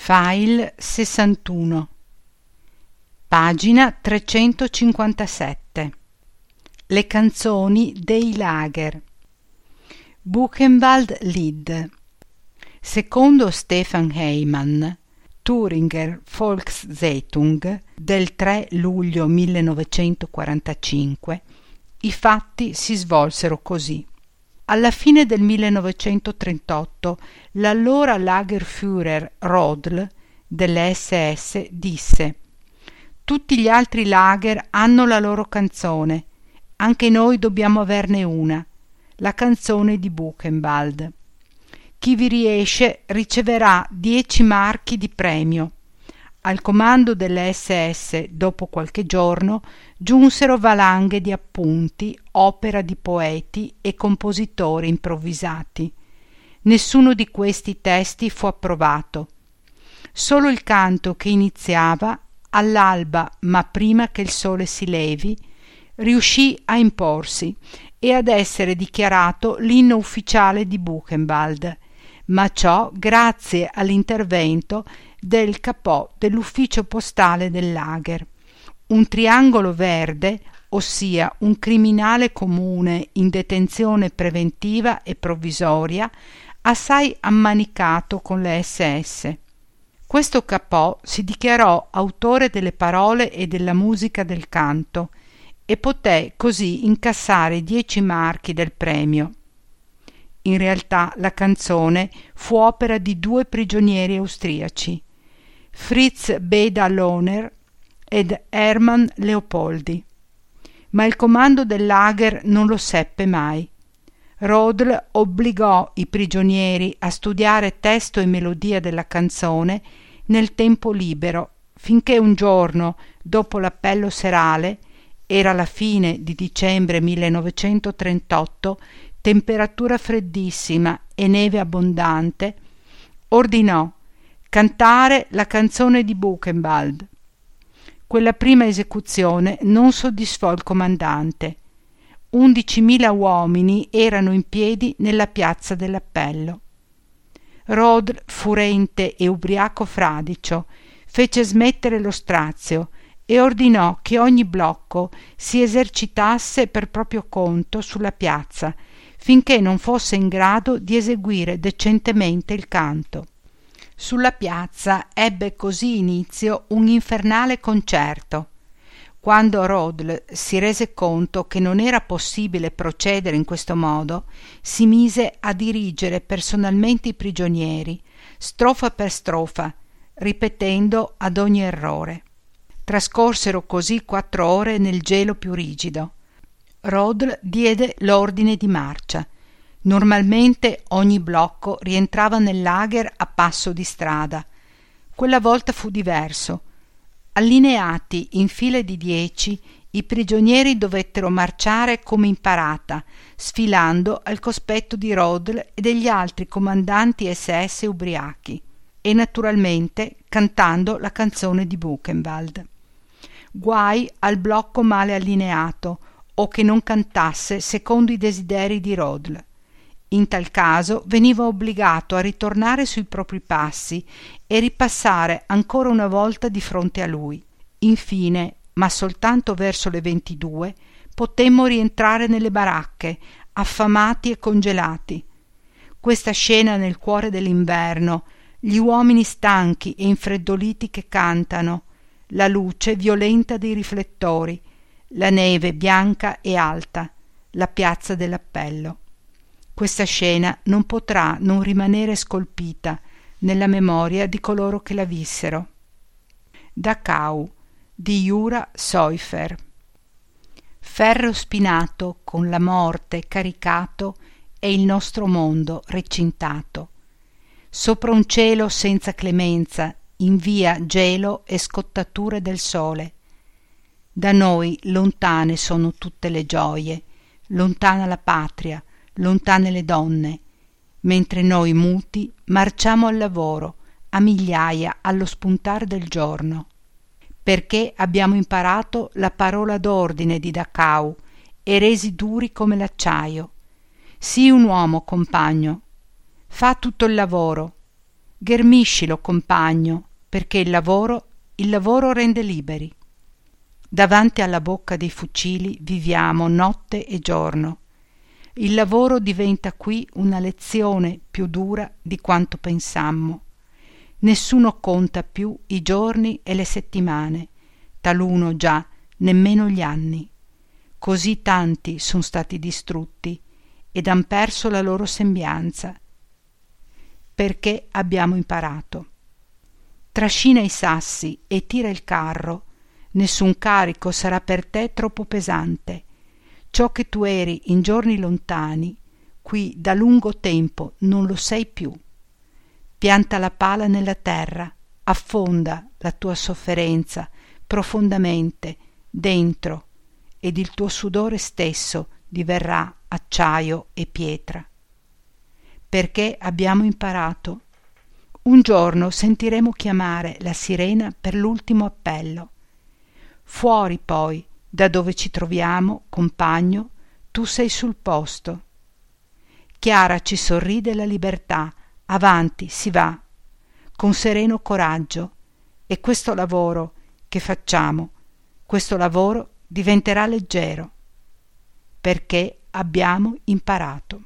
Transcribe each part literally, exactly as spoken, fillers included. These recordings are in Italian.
File sessantuno, pagina trecentocinquantasette. Le canzoni dei Lager. Buchenwald-Lied. Secondo Stefan Heimann, Thüringer Volkszeitung, del tre luglio millenovecentoquarantacinque, i fatti si svolsero così. Alla fine del millenovecentotrentotto l'allora Lagerführer Rodl delle esse esse disse: «Tutti gli altri lager hanno la loro canzone, anche noi dobbiamo averne una, la canzone di Buchenwald. Chi vi riesce riceverà dieci marchi di premio». Al comando delle esse esse, dopo qualche giorno, giunsero valanghe di appunti, opera di poeti e compositori improvvisati. Nessuno di questi testi fu approvato. Solo il canto che iniziava all'alba, ma prima che il sole si levi, riuscì a imporsi e ad essere dichiarato l'inno ufficiale di Buchenwald, ma ciò grazie all'intervento del capò dell'ufficio postale del lager, un triangolo verde, ossia un criminale comune in detenzione preventiva e provvisoria, assai ammanicato con le esse esse. Questo capò si dichiarò autore delle parole e della musica del canto e poté così incassare dieci marchi del premio. In realtà la canzone fu opera di due prigionieri austriaci, Fritz Beda-Lohner ed Hermann Leopoldi, ma il comando del lager non lo seppe mai. Rodl obbligò i prigionieri a studiare testo e melodia della canzone nel tempo libero, finché un giorno, dopo l'appello serale, era la fine di dicembre millenovecentotrentotto, temperatura freddissima e neve abbondante, ordinò cantare la canzone di Buchenwald. Quella prima esecuzione non soddisfò il comandante. Undicimila uomini erano in piedi nella piazza dell'appello. Rodl, furente e ubriaco fradicio, fece smettere lo strazio e ordinò che ogni blocco si esercitasse per proprio conto sulla piazza, finché non fosse in grado di eseguire decentemente il canto. Sulla piazza ebbe così inizio un infernale concerto. Quando Rodl si rese conto che non era possibile procedere in questo modo, si mise a dirigere personalmente i prigionieri, strofa per strofa, ripetendo ad ogni errore. Trascorsero così quattro ore nel gelo più rigido. Rodl diede l'ordine di marcia. Normalmente ogni blocco rientrava nel lager a passo di strada. Quella volta fu diverso. Allineati in file di dieci, i prigionieri dovettero marciare come in parata, sfilando al cospetto di Rodl e degli altri comandanti esse esse ubriachi, e naturalmente cantando la canzone di Buchenwald. Guai al blocco male allineato o che non cantasse secondo i desideri di Rodl. In tal caso veniva obbligato a ritornare sui propri passi e ripassare ancora una volta di fronte a lui. Infine, ma soltanto verso le ventidue, potemmo rientrare nelle baracche, affamati e congelati. Questa scena nel cuore dell'inverno, gli uomini stanchi e infreddoliti che cantano, la luce violenta dei riflettori, la neve bianca e alta, la piazza dell'appello. Questa scena non potrà non rimanere scolpita nella memoria di coloro che la vissero. Dachau di Jura Säufer. Ferro spinato con la morte caricato è il nostro mondo recintato. Sopra un cielo senza clemenza invia gelo e scottature del sole. Da noi lontane sono tutte le gioie, lontana la patria, lontane le donne, mentre noi muti marciamo al lavoro, a migliaia allo spuntar del giorno, perché abbiamo imparato la parola d'ordine di Dachau e resi duri come l'acciaio. Sii un uomo, compagno, fa tutto il lavoro, Ghermiscilo, compagno, perché il lavoro, il lavoro rende liberi. Davanti alla bocca dei fucili viviamo notte e giorno. Il lavoro diventa qui una lezione più dura di quanto pensammo. Nessuno conta più i giorni e le settimane, taluno già nemmeno gli anni. Così tanti sono stati distrutti ed han perso la loro sembianza. Perché abbiamo imparato. Trascina i sassi e tira il carro, nessun carico sarà per te troppo pesante. Ciò che tu eri in giorni lontani, qui da lungo tempo non lo sei più. Pianta la pala nella terra, affonda la tua sofferenza profondamente dentro ed il tuo sudore stesso diverrà acciaio e pietra. Perché abbiamo imparato. Un giorno sentiremo chiamare la sirena per l'ultimo appello. Fuori poi, da dove ci troviamo, compagno, tu sei sul posto. Chiara ci sorride la libertà, avanti si va, con sereno coraggio, e questo lavoro che facciamo, questo lavoro diventerà leggero, perché abbiamo imparato.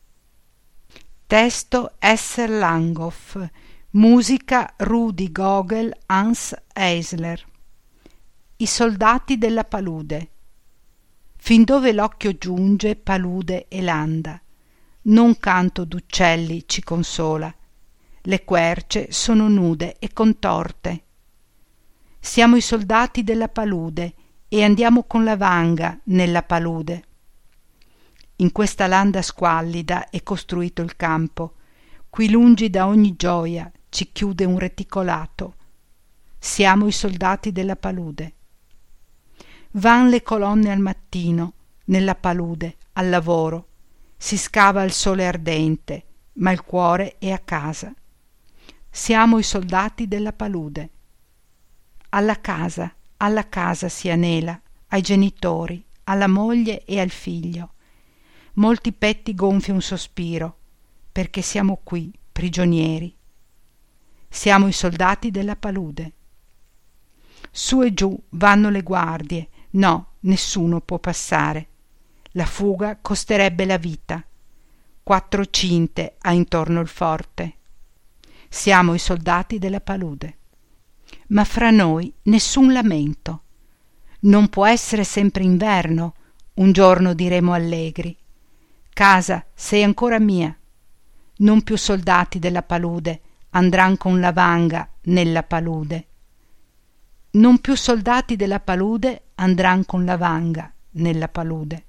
Testo Esser Langhoff, musica Rudi Gogel, Hans Eisler. I soldati della palude. Fin dove l'occhio giunge palude e landa, non canto d'uccelli ci consola, le querce sono nude e contorte. Siamo i soldati della palude e andiamo con la vanga nella palude. In questa landa squallida è costruito il campo, qui lungi da ogni gioia ci chiude un reticolato. Siamo i soldati della palude. Van le colonne al mattino, nella palude, al lavoro. Si scava al sole ardente, ma il cuore è a casa. Siamo i soldati della palude. Alla casa, alla casa si anela, ai genitori, alla moglie e al figlio. Molti petti gonfia un sospiro, perché siamo qui, prigionieri. Siamo i soldati della palude. Su e giù vanno le guardie, no, nessuno può passare. La fuga costerebbe la vita. Quattro cinte ha intorno il forte. Siamo i soldati della palude. Ma fra noi nessun lamento. Non può essere sempre inverno, un giorno diremo allegri. Casa, sei ancora mia. Non più soldati della palude andran con la vanga nella palude. Non più soldati della palude andran con la vanga nella palude.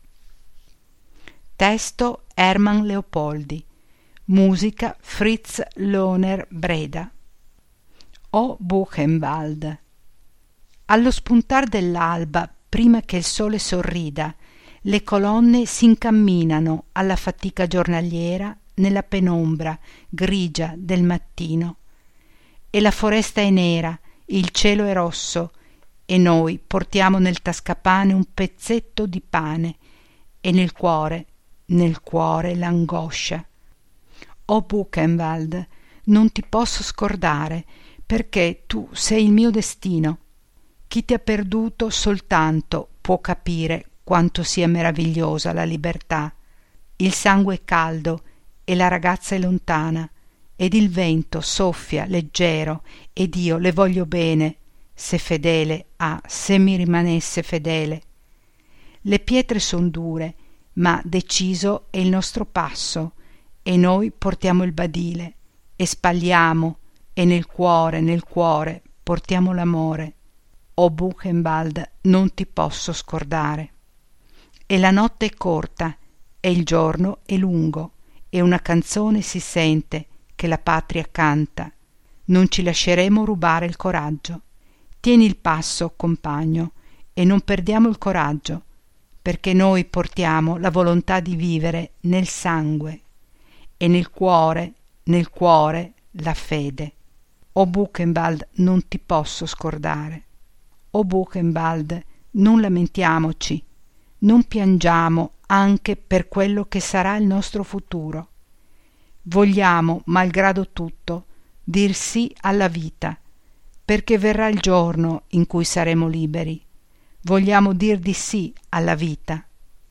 Testo Hermann Leopoldi. Musica Fritz Lohner Breda. O Buchenwald. Allo spuntar dell'alba, prima che il sole sorrida, le colonne s'incamminano alla fatica giornaliera nella penombra grigia del mattino. E la foresta è nera, il cielo è rosso, e noi portiamo nel tascapane un pezzetto di pane, e nel cuore, nel cuore l'angoscia. O Buchenwald, non ti posso scordare, perché tu sei il mio destino. Chi ti ha perduto soltanto può capire quanto sia meravigliosa la libertà. Il sangue è caldo e la ragazza è lontana, ed il vento soffia leggero, ed io le voglio bene, se fedele, ah, se mi rimanesse fedele. Le pietre son dure, ma deciso è il nostro passo, e noi portiamo il badile, e spagliamo, e nel cuore, nel cuore, portiamo l'amore. O Buchenwald, non ti posso scordare. E la notte è corta, e il giorno è lungo, e una canzone si sente che la patria canta. Non ci lasceremo rubare il coraggio. Tieni il passo, compagno, e non perdiamo il coraggio, perché noi portiamo la volontà di vivere nel sangue, e nel cuore, nel cuore, la fede. O Buchenwald, non ti posso scordare. O Buchenwald, non lamentiamoci, non piangiamo anche per quello che sarà il nostro futuro. Vogliamo, malgrado tutto, dir sì alla vita, perché verrà il giorno in cui saremo liberi. Vogliamo dir di sì alla vita.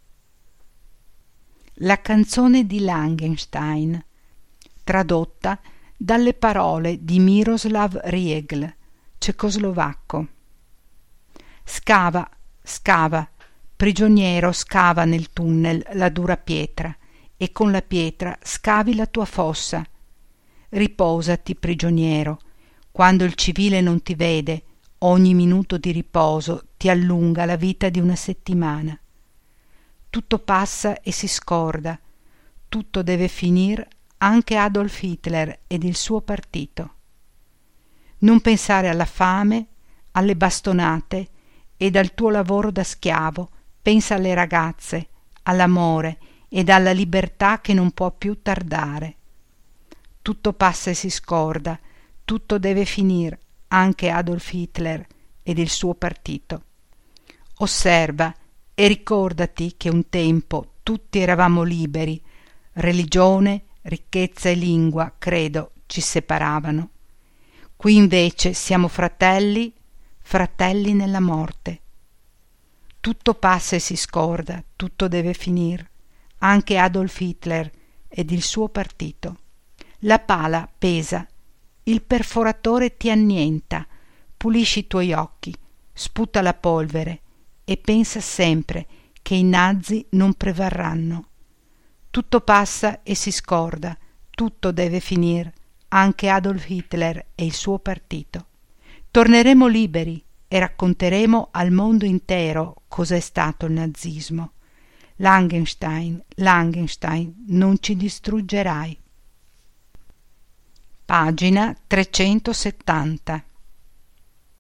La canzone di Langenstein, tradotta dalle parole di Miroslav Riegl, cecoslovacco. Scava, scava, prigioniero, scava nel tunnel la dura pietra, e con la pietra scavi la tua fossa. Riposati, prigioniero, quando il civile non ti vede, ogni minuto di riposo ti allunga la vita di una settimana. Tutto passa e si scorda, tutto deve finir, anche Adolf Hitler ed il suo partito. Non pensare alla fame, alle bastonate ed al tuo lavoro da schiavo, pensa alle ragazze, all'amore ed alla libertà che non può più tardare. Tutto passa e si scorda, tutto deve finir, anche Adolf Hitler ed il suo partito. Osserva e ricordati che un tempo tutti eravamo liberi, religione, ricchezza e lingua, credo, ci separavano. Qui invece siamo fratelli, fratelli nella morte. Tutto passa e si scorda, tutto deve finir, anche Adolf Hitler ed il suo partito. La pala pesa, il perforatore ti annienta, pulisci i tuoi occhi, sputa la polvere e pensa sempre che i nazi non prevarranno. Tutto passa e si scorda, tutto deve finir, anche Adolf Hitler e il suo partito. Torneremo liberi e racconteremo al mondo intero cos'è stato il nazismo. Langenstein, Langenstein, non ci distruggerai. Pagina trecentosettanta.